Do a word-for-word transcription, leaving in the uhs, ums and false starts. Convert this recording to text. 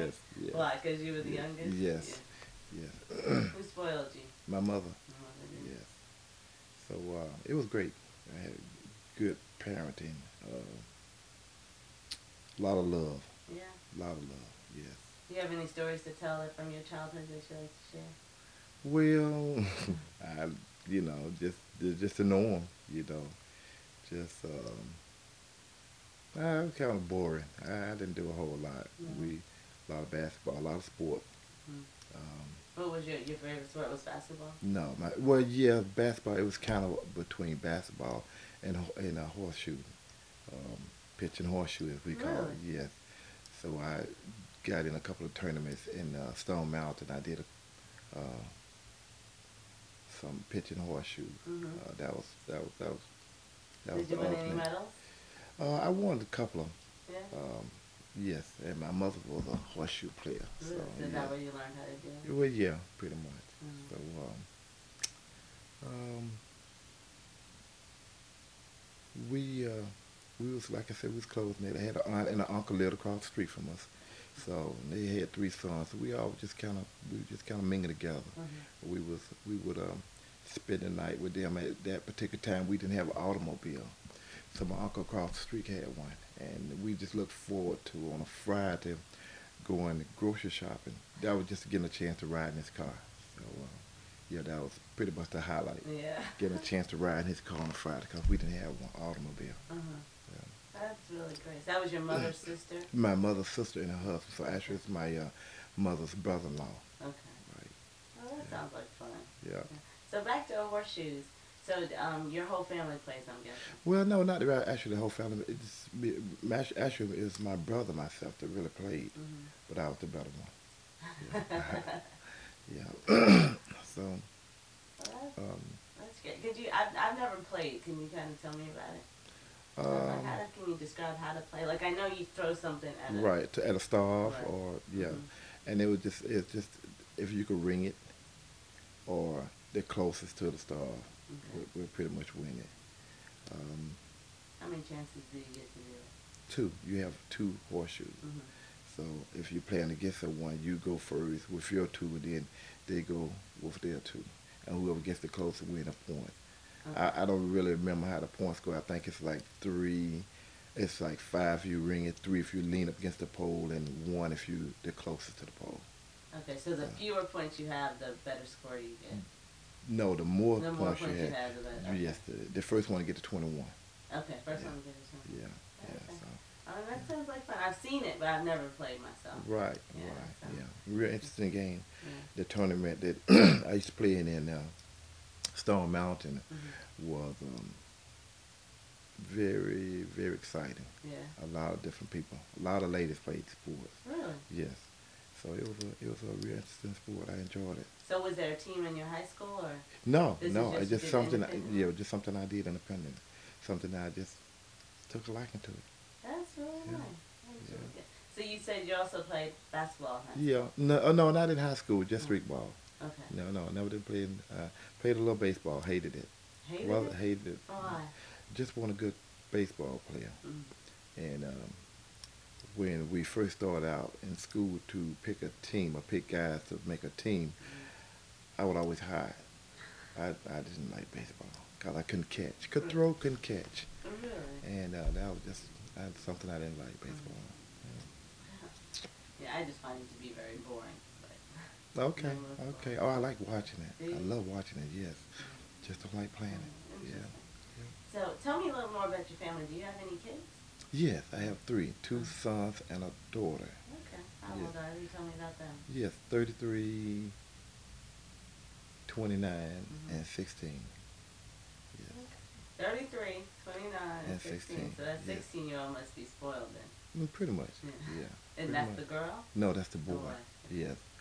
Yes, yes. Why? Because you were the Yes, youngest? yes, yes. Who spoiled you? My mother. Your mother did. Yes. So uh, it was great. I had good parenting. Uh, a lot of love. Yeah. A lot of love. Yes. Do you have any stories to tell like, from your childhood that you like to share? Well, I, you know, just just the norm. You know, just um, uh, it was kind of boring. I, I didn't do a whole lot. No. We a lot of basketball, a lot of sport. Mm. Um, What was your, your favorite sport? Was basketball? no, my well, yeah, basketball. It was kind of between basketball and ho- and a horseshoe, um, pitch and horseshoe as we call Really? it. Yes. So I got in a couple of tournaments in uh, Stone Mountain. I did a, uh, some pitch and horseshoe. Mm-hmm. Uh, that was that was that was that was Did the you win any ultimate. medals? Uh, I won a couple of. Yeah. Um, yes, and my mother was a horseshoe player. So Really? So is yeah. that where you learned how to do it? Well, yeah, pretty much. Mm. So um, um, we uh, we was like I said, we was close knit. I had an aunt and an uncle lived across the street from us. So they had three sons. So we all just kind of we just kind of mingled together. Mm-hmm. We was we would um, spend the night with them. At that particular time, we didn't have an automobile, so my uncle across the street had one, and we just looked forward to on a Friday going grocery shopping. That was just getting a chance to ride in his car. So uh, yeah, that was pretty much the highlight. Yeah. Getting a chance to ride in his car on a Friday because we didn't have one automobile. Uh-huh. Yeah. That's really great. That was your mother's sister? My mother's sister and her husband. So actually, it's my uh, mother's brother-in-law. Okay. Right. Well, that Yeah. sounds like fun. Yeah. Yeah. So back to horseshoes. So um, your whole family plays, I'm guessing. Well, no, not the, actually the whole family. It's me- my- actually it's my brother, myself that really played, Mm-hmm. but I was the better one. Yeah. Yeah. So, Well, that's, um, that's good. Could you? I've, I've never played. Can you kind of tell me about it? So, like, um, how to, can you describe how to play? Like I know you throw something at it. right to at a staff Right. or yeah, Mhm. and it was just it's just if you could ring it or the closest to the staff, Okay. we, we pretty much win it. Um, How many chances do you get to do it? two, you have two horseshoes. Mm-hmm. So if you're playing against someone, you go first with your two, and then they go with their two, and whoever gets the closest win a point. Okay. I, I don't really remember how the points go. I think it's like three. It's like five if you ring it, three if you lean up against the pole, and one if you the closest to the pole. Okay, so the Yeah. fewer points you have, the better score you get. No, the more The more points, points you you have, have, the better. Okay. yes, the, the first one to get to twenty-one. Okay, first Yeah. one to get this one. Yeah, yeah. Okay. So Oh, that sounds like fun. I've seen it, but I've never played myself. right, Yeah, right, so- yeah. Real interesting game. Yeah. The tournament that I used to play in in uh, Stone Mountain Mm-hmm. was um, very, very exciting. Yeah. A lot of different people. A lot of ladies played sports. Really? Yes. So it was a it was a real interesting sport. I enjoyed it. So was there a team in your high school, or? No, This is no, just it's just did something. independently? Yeah, just something I did independent. Something I just took a liking to it. That's really Yeah. nice. That's Yeah. really good. So you said you also played basketball, huh? Yeah. No, uh, no, not in high school. Just Oh. street ball. Okay. No, no, never did play. In, uh, played a little baseball. Hated it. Hated Well, it? hated it. Why? Just want a good baseball player. Mm. And um, when we first started out in school to pick a team or pick guys to make a team, I would always hide. I, I didn't like baseball because I couldn't catch. Could throw, couldn't catch. Really? And uh, that was just uh, something I didn't like, baseball. Yeah, I just find it to be very boring. But Yeah. Okay, No, that's okay. fine. Oh, I like watching it. Do I you? love watching it, yes. Just don't like playing Mm, it. Yeah. interesting. So tell me a little more about your family. Do you have any kids? Yes, I have three. Two sons and a daughter. Okay. How Yeah. old are you? Tell me about them. Yes, thirty-three, twenty-nine, Mhm. and sixteen. Yes. thirty-three, twenty-nine, and And sixteen. sixteen, So that yes. sixteen-year-old must be spoiled then. Mm, pretty much. Yeah. Yeah. And pretty that's much. the girl? No, that's the The boy. boy. Yes.